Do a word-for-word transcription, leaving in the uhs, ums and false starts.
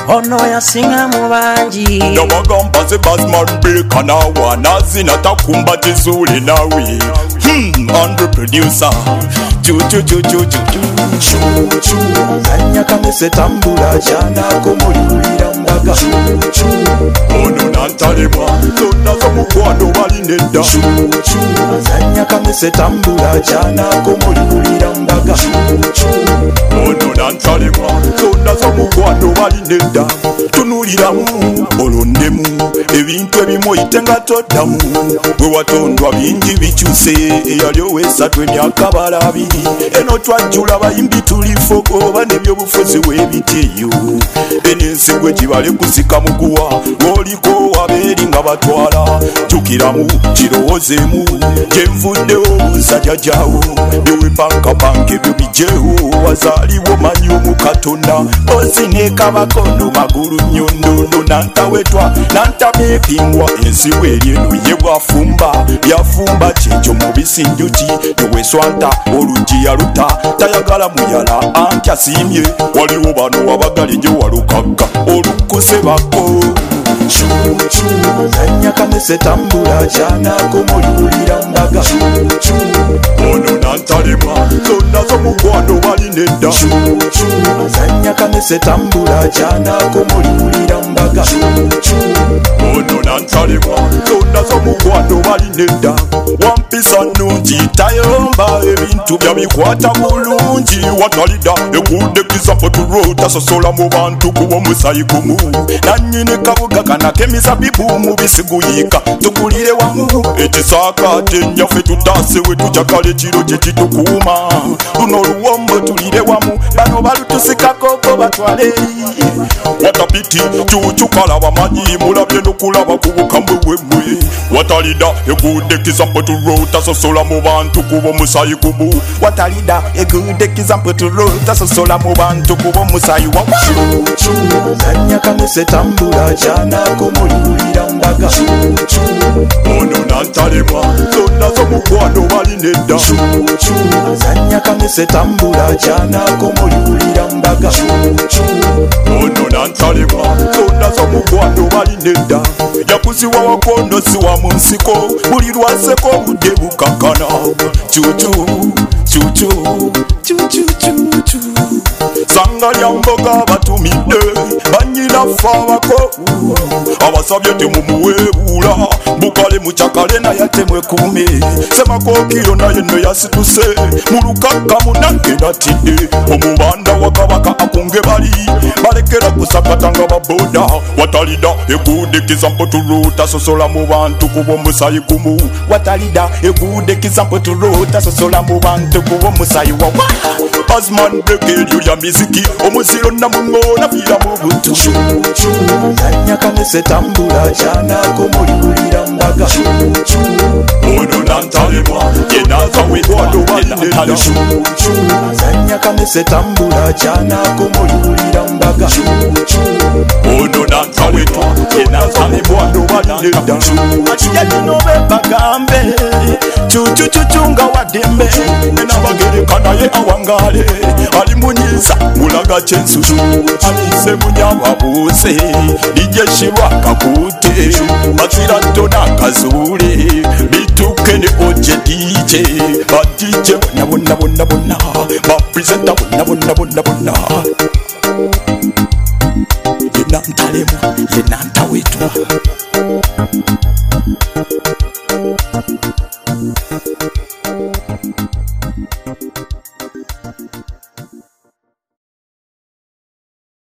ono yasinga mu bangi nabagamba ze basman break nawa nazina takumba tizuli nawe hmm under producer chu chu chu chu chu chu anya kamese tambula jana komulira mbaga chu ono nantalema zonna zo mukwano balinedda chu chu anya kamese tambula jana komulira mbaga chu ono nantalema zonna zo mukwano balinedda tunuliramu olondemu ebintu ebimu itenga toddamu bwe watondwa bingi bikyuse eyali owesatu emyaka balabi eno twajjula bayimbi tulifogo oba nebyobufuzi webiteyo enensigwe gibale kusika muguwa ng'oliko wabeeri nga batwala jukiramu kirowoozeemu gyenvuddewo obusajja gyawo byewepankapanka ebyo bijeewo wazaaliwo manyi omukatonda ozineekabakono magulu nyondono nantawetwa nantamepingwa ensiwo eryeno ye bwafumba byafumba kyekyo mubisi njuki neweswanta olugi yaluta tayagala muyala anti asiimye waliwo bano wabagalenje walukagga olukuse bako chuchu zanya kamese tambula jana komulira mbaga chuchu ono nantalema zonna zo mukwano balinedda chuchu zanya kamese tambula jana komulira mbaga chuchu ono nantalema zonna zo mukwano balinedda wampisa nungi tayomba ebintu byabikwata bulungi watalida ekuddekiza poturota sosola mu bantu kuba omusayi gumu nanyini kabuga kanake emizabibu mubisiguyika tukulire wamu ekisaakate nyaffe tutaase we tujakala ekiro kye kitukuuma luno oluwombo tulire wamu bano balutusikakoko batwale watapiti cucukala bamanyi mulabye nokulaba ku bukambwe bwemmwe watalida ekuddekiza poturota sosola mu bantu kuba omusayi gumu watalida ekuddekiza poturota sosola mu bantu kuba omusayi wa zanya kamese tambula jana komulira mbaga chuchu ono nantalema zonna zo mukwano balinedda chuchu zanya kamese tambula jana komulira mbaga chuchu ono nantalema zonna zo mukwano balinedda yakuziwa wakondo siwa mu nsiko buli lwaseko obudde bukakana chuchu chuchu chuchu chuchu sanga lya mboga batumidde banyina fabako abasabye temumuweebula bukale mukyakale naye temwekuume semakokiro naye nno yasituse mulukakka munange natidde omubanda wa kabaka akunge bali balekera kusakata nga baboda watalida ekuddekiza mpoturuta sosola mu bantu kuba omusayi gumu watalida ekuddekiza mpoturuta sosola mu bantu kuba omusayi wawa Asman brekelyo ya miziki omuziro namuŋona fira mu butu chuchu zanya kamese tambula jana komulira mbaga chuchu ono nantalema yenaza wedwado balinedda chuchu zanya kamese tambula jana komulira mbaga chuchu ono nantalema yenaza wedwado balinedda atiyatinobe bagambe chuchu chuchu nga wadembe nenabagere naye awangale ali munyiza mulaga kyensusu alise munyababuuse lijeshirwa kakute basira tona kazule bituke ne oje D J ba D J bonna bonna bonna bonna ba presenter bonna bonna bonna bonna yenantalemu yenantawetwa